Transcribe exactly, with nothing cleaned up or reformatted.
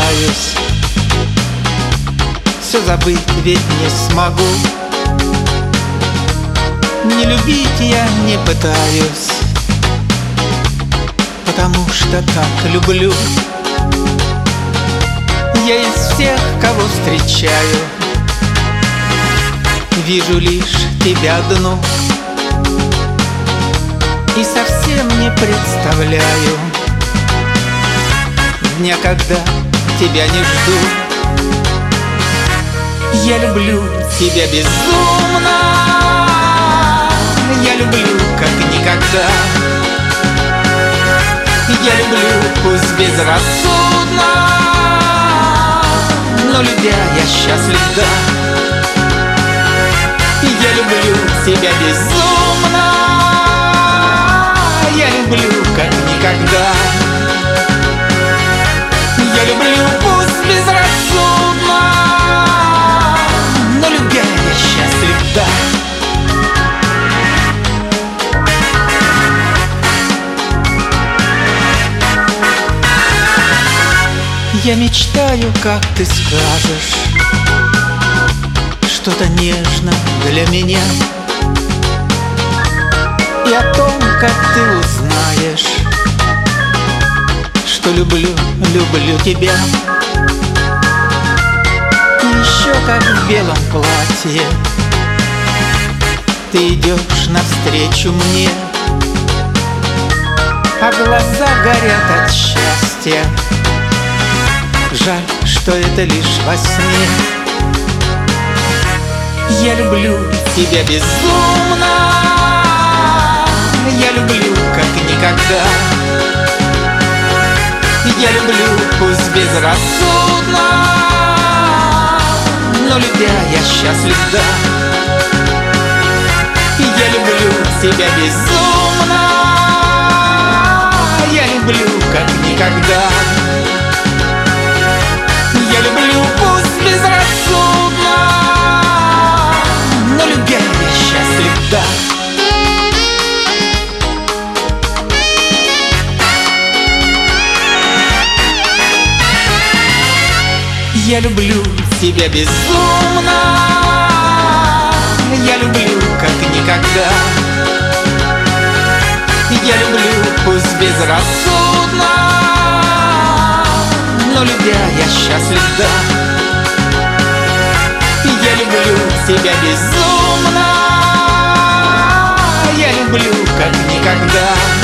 пытаюсь, все забыть ведь не смогу. Не любить я не пытаюсь, потому что так люблю. Я из всех, кого встречаю, вижу лишь тебя одну, и совсем не представляю дня, когда тебя не жду. Я люблю тебя безумно, я люблю как никогда. Я люблю пусть безрассудно, но любя я счастлив, да. Я люблю тебя безумно, я люблю как никогда. Я люблю пусть безрассудно, но любя я счастлив, да. Я мечтаю, как ты скажешь что-то нежно для меня, и о том, как ты узнаешь, что люблю, люблю тебя. И еще как в белом платье ты идешь навстречу мне, а глаза горят от счастья. Жаль, что это лишь во сне. Я люблю тебя безумно, я люблю как никогда. Я люблю пусть безрассудно, но любя я счастлив, да. Я люблю тебя безумно, я люблю как никогда. Я люблю пусть безрассудно, но любя я счастлив, да. Я люблю тебя безумно, я люблю как никогда. Я люблю пусть безрассудно, но любя я счастлив, да. Я люблю тебя безумно, я люблю как никогда.